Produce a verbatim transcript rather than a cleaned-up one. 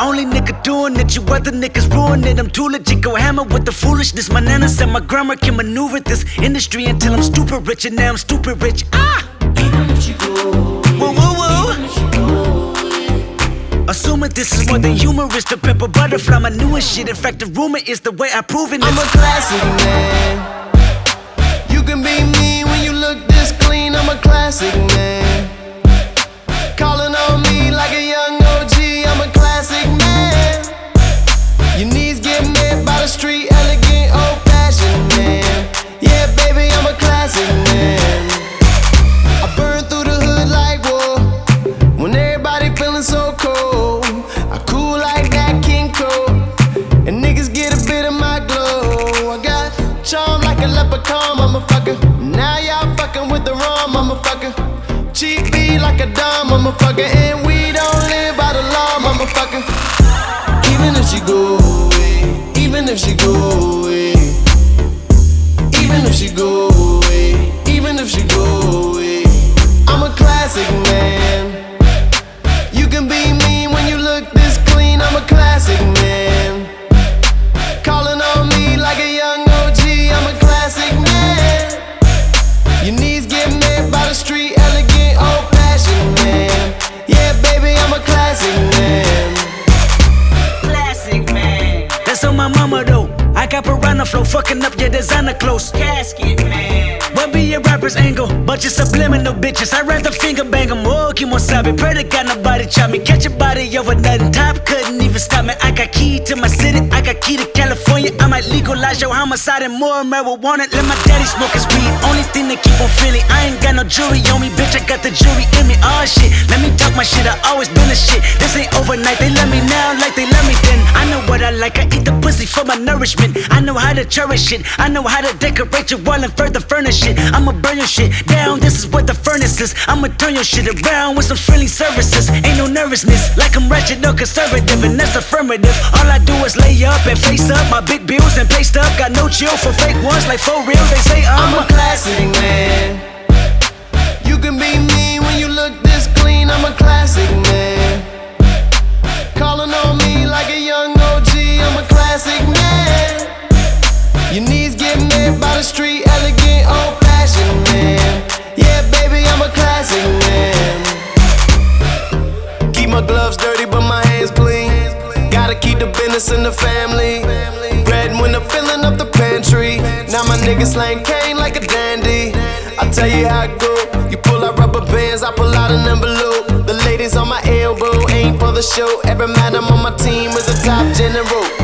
only nigga doing it. You other niggas ruin it. I'm too legit, go hammer with the foolishness. My nana said my grammar can maneuver this industry until I'm stupid rich, and now I'm stupid rich. Ah! Even if you go away, whoa, whoa, whoa. even if you go away. Assuming this is more than humorous, the pimp a butterfly, my newest shit. In fact, the rumor is the way I prove it. I'm a classic man. You can be mean when you look this clean. I'm a classic man. Calling on me like a young O G. I'm a classic man. Your knees get met by the street, elegant, old-fashioned man. Yeah, baby, I'm a classic man. I burn through the hood like war. When everybody feeling so cold, I cool like that King Cole. And niggas get a bit of my glow. I got charm like a leprechaun, motherfucker. Now y'all fucking with the wrong motherfucker. Cheap beat like a dumb motherfucker. And we don't live by the law, motherfucker. Even if she go away, even if she go away, even if she go away, even if she go away, I'm a classic man. You can be mean when you look this clean. I'm a classic man. Calling on me like a young O G. I'm a classic man. Your knees get met by the street, elegant, old-fashioned man. Yeah, baby, I'm a classic man. Classic man. That's on my mama though. I got piranha flow, fucking up your designer clothes. Casket man. What be your rapper's angle? Bunch of subliminal bitches. I'd rather finger bang them. Oh, keep on sabe. Pray to God nobody chop me. Catch your body over nothing. Top couldn't even stop me. I got key to my city. I got key to California. I might legalize your homicide and more marijuana. Let my daddy smoke his weed. Only thing that keep on feeling. I ain't got no jury on me, bitch. I got the jury in me. Oh shit. Let me talk my shit. I always been a shit. This ain't overnight. They love me now like they love me then. I know what I like. I eat the pussy for my nourishment. I know how to cherish it. I know how to decorate your wall and further furnish it. I'ma burn your shit down. This is what the furnace is. I'ma turn your shit around with some friendly services. Ain't no nervousness, like I'm wretched or conservative, and that's affirmative. All I do is lay up and face up my big bills and pay stuff. Got no chill for fake ones, like for real. They say I'm, I'm a classic man. You can be mean when you look this clean. I'm a classic man. Calling on me like a young O G. I'm a classic man. Your knees get met by the street, elegant, old-fashioned man. Yeah, baby, I'm a classic man. Keep my gloves dirty, but my hands clean. Gotta keep the business in the family. Bread when I'm filling up the pantry. Now my niggas slang cane like a dandy. I tell you how it go. You pull out rubber bands, I pull out an envelope. The ladies on my elbow ain't for the show. Every man I'm on my team is a top general.